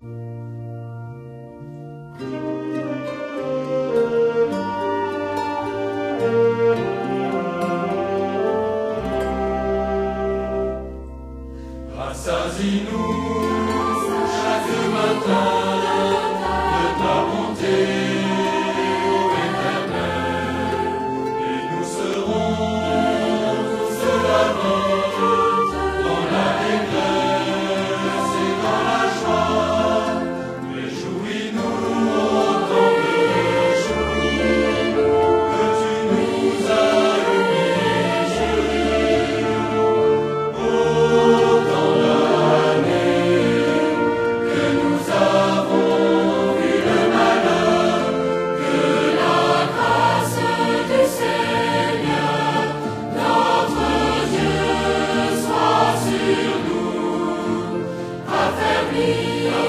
Rassasie-nous chaque matin de ta bonté, ô Éternel, et nous serons tous la vie dans la détresse et dans la joie. Réjouis-nous autant que tu nous as unis. Autant que nous avons vu le malheur, que la grâce du Seigneur, notre Dieu, soit sur nous, affermis.